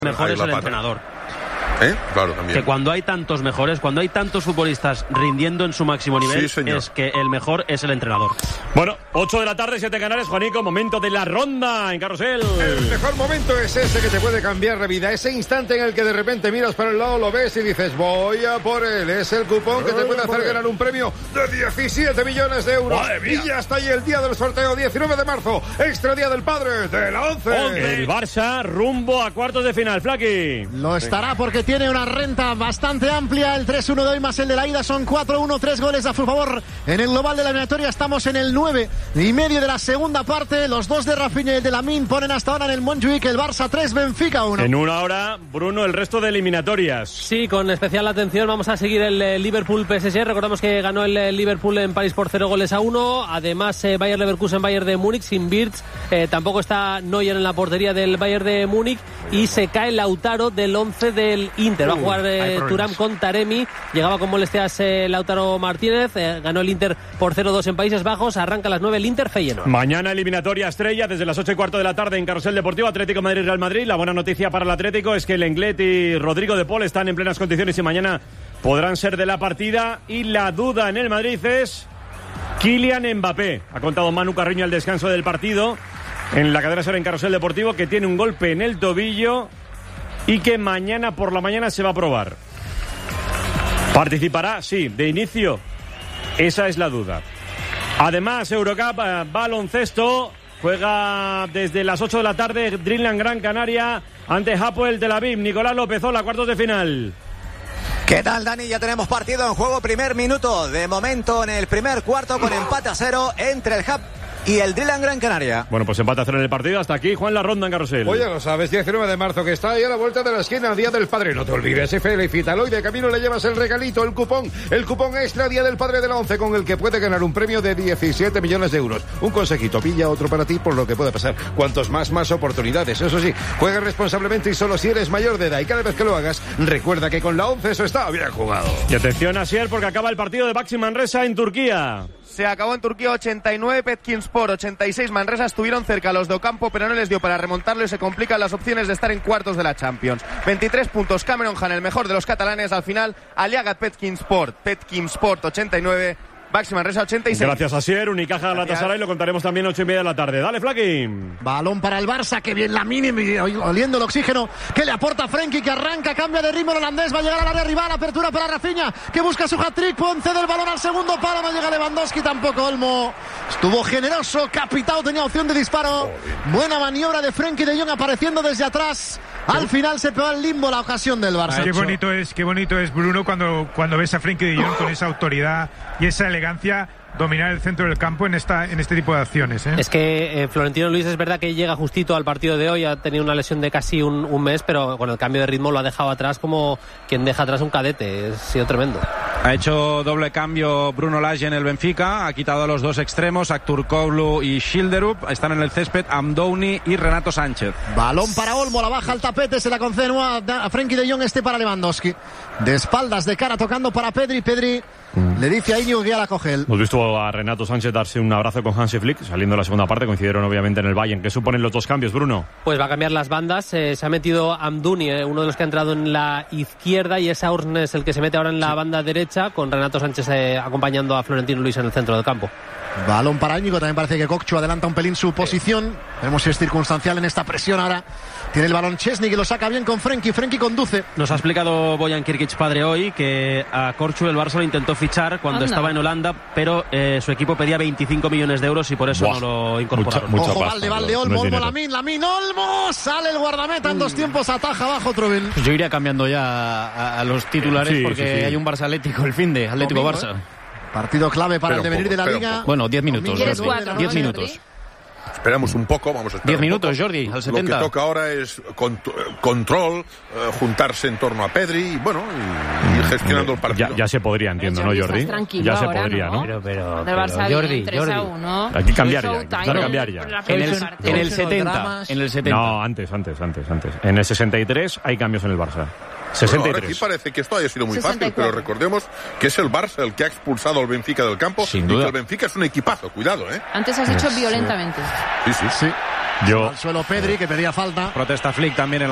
Mejor es el entrenador. Claro, también. Que cuando hay tantos mejores, cuando hay tantos futbolistas rindiendo en su máximo nivel, sí, es que el mejor es el entrenador. Bueno, 8 de la tarde, 7 Canarias, Juanico, momento de la ronda en Carrusel. El mejor momento es ese que te puede cambiar la vida, ese instante en el que de repente miras para el lado, lo ves y dices, voy a por él. Es el cupón que te puede hacer ganar un premio de 17 millones de euros. Y ya está ahí el día del sorteo, 19 de marzo, extra día del padre de la 11. El Barça rumbo a cuartos de final, Flaki. Lo estará porque tiene una renta bastante amplia. El 3-1 de hoy más el de la ida son 4-1, 3 goles a su favor. En el global de la eliminatoria estamos en el 9,5 de la segunda parte. Los dos de Rafinha y el de Lamine ponen hasta ahora en el Montjuic el Barça 3, Benfica 1. En una hora, Bruno, el resto de eliminatorias. Sí, con especial atención vamos a seguir el Liverpool-PSG. Recordamos que ganó el Liverpool en París por 0-1. Además, Bayer Leverkusen, Bayern de Múnich sin Wirtz. Tampoco está Neuer en la portería del Bayern de Múnich. Y se cae Lautaro del 11 del Inter. Va a jugar Thuram con Taremi. Llegaba con molestias Lautaro Martínez. Ganó el Inter por 0-2 en Países Bajos. Arranca a las 9 el Inter Feyenoord. Mañana eliminatoria estrella desde las 8:15 de la tarde en Carrusel Deportivo, Atlético Madrid-Real Madrid. La buena noticia para el Atlético es que Lenglet y Rodrigo de Paul están en plenas condiciones y mañana podrán ser de la partida. Y la duda en el Madrid es Kylian Mbappé. Ha contado Manu Carreño al descanso del partido en la cadena SER en Carrusel Deportivo, que tiene un golpe en el tobillo y que mañana por la mañana se va a probar. ¿Participará? Sí. ¿De inicio? Esa es la duda. Además, Eurocup, baloncesto, juega desde las 8 de la tarde Dreamland Gran Canaria ante Hapoel Tel Aviv. Nicolás Lopezola, cuartos de final. ¿Qué tal, Dani? Ya tenemos partido en juego, primer minuto. De momento en el primer cuarto con empate a 0 entre el Hub y el Dreamland Gran Canaria. Bueno, pues empate a 0 en el partido. Hasta aquí, Juan, la ronda en Carrusel. Pues ya lo sabes, 19 de marzo, que está ahí a la vuelta de la esquina, Día del Padre. No te olvides, felicítalo y de camino le llevas el regalito, el cupón extra Día del Padre de la 11, con el que puede ganar un premio de 17 millones de euros. Un consejito, pilla otro para ti por lo que puede pasar. Cuantos más oportunidades. Eso sí, juega responsablemente y solo si eres mayor de edad. Y cada vez que lo hagas, recuerda que con la 11 eso está bien jugado. Y atención, Asier, porque acaba el partido de Baxi Manresa en Turquía. Se acabó en Turquía 89, Petkinspor 86. Manresa estuvieron cerca los de Ocampo, pero no les dio para remontarlo y se complican las opciones de estar en cuartos de la Champions. 23 puntos Cameron Han, el mejor de los catalanes. Al final, Aliagat Petkinspor 89. Baxi Manresa 86. Gracias, Asier. Unicaja Galatasaray, lo contaremos también 8:30 de la tarde. Dale, Flaki. Balón para el Barça, que bien Lamine, oliendo el oxígeno, que le aporta Frenkie, que arranca, cambia de ritmo el holandés, va a llegar al área rival, apertura para Rafinha, que busca su hat-trick, cede el balón al segundo palo, no llega Lewandowski tampoco. Olmo estuvo generoso, Capitao tenía opción de disparo, buena maniobra de Frenkie de Jong apareciendo desde atrás. Al final se pegó al limbo la ocasión del Barça. Qué bonito es, Bruno, cuando ves a Frenkie de Jong con esa autoridad y esa elegancia dominar el centro del campo en este tipo de acciones. Es que Florentino Luis es verdad que llega justito al partido de hoy, ha tenido una lesión de casi un mes, pero con el cambio de ritmo lo ha dejado atrás como quien deja atrás un cadete. Ha sido tremendo. Ha hecho doble cambio Bruno Lage en el Benfica, ha quitado a los dos extremos, Aktürkoğlu y Schilderup. Están en el césped Amdouni y Renato Sánchez. Balón para Olmo, la baja al tapete, se la concede a Frenkie de Jong, para Lewandowski. De espaldas, de cara, tocando para Pedri. Le dice a Íñigo que ya la coge él. Hemos visto a Renato Sánchez darse un abrazo con Hansi Flick, saliendo de la segunda parte, coincidieron obviamente en el Bayern. ¿Qué suponen los dos cambios, Bruno? Pues va a cambiar las bandas, se ha metido Amdouni, uno de los que ha entrado en la izquierda, y es Aurnes el que se mete ahora en la banda derecha, con Renato Sánchez acompañando a Florentino Luis en el centro del campo. Balón para Íñigo, también parece que Kokchu adelanta un pelín su posición. Veremos si es circunstancial en esta presión ahora. Tiene el balón Chesney, que lo saca bien con Frenkie conduce. Nos ha explicado Bojan Kirkic padre hoy que a Korču el Barça lo intentó fichar cuando estaba en Holanda, pero su equipo pedía 25 millones de euros y por eso no lo incorporaron. Ojo, Valde, Olmo, Lamine, Olmo, sale el guardameta en dos tiempos, ataja abajo Trubin. Pues yo iría cambiando ya a los titulares porque hay un Barça Atlético el fin de Atlético Domingo, Barça. Partido clave para el devenir de la Liga. Bueno, 10 minutos. 10 minutos. Esperamos un poco, vamos a esperar 10 minutos, Jordi, al 70. Lo que toca ahora es control, juntarse en torno a Pedri y gestionando el partido. Ya se podría, entiendo, ¿no, Jordi? Ya se podría, ¿no? Pero Jordi. Hay que cambiar ya. En el 70. No, antes. En el 63 hay cambios en el Barça. 63. Bueno, aquí parece que esto haya sido muy 64. Fácil, pero recordemos que es el Barça el que ha expulsado al Benfica del campo. Sin duda. Y que el Benfica es un equipazo, cuidado, ¿eh? Antes has dicho violentamente. Sí. Al suelo Pedri, que pedía falta. Protesta Flick también en